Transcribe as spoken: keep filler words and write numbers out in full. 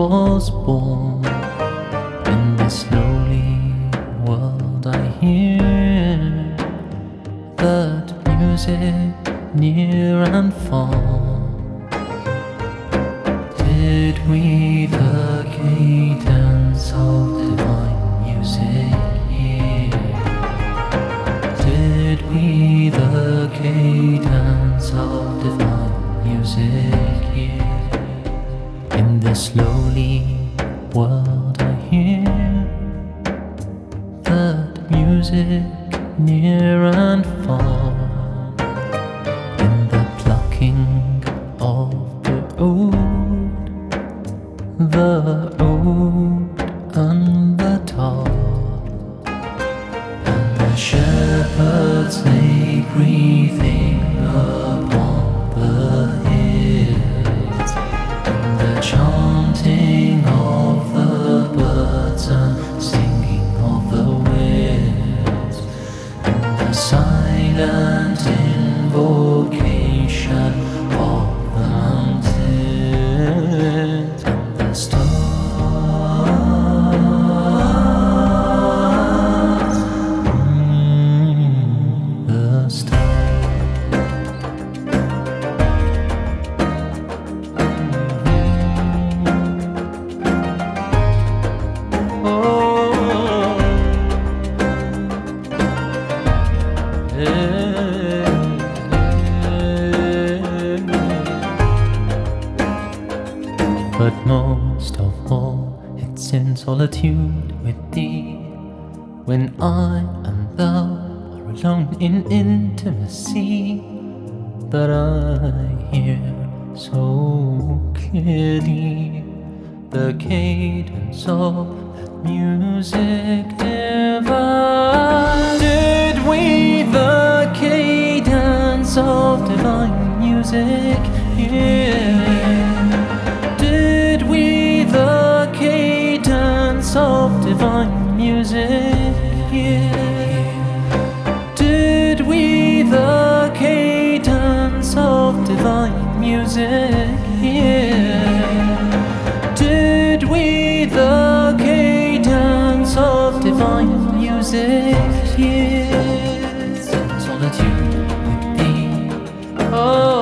was born. In this lowly world I hear that music near and far. Did we the cadence of divine music hear? Did we the cadence of divine music hear? In this lowly world I hear that music near and far. In the plucking of the oud, the oud and the tar, and the shepherds lay breathing upon the hills, and the chanting of the birds and singing of the winds, and the silent invocation of the mountains, and the stars, mm, the stars. But most of all, it's in solitude with thee, when I and thou are alone in intimacy, that I hear so clearly the cadence of that music divine. Did we the cadence of divine music hear? Did we the cadence of divine music hear? Did we the cadence of divine music hear? Did we the cadence of divine music hear? Solitude with thee. Oh,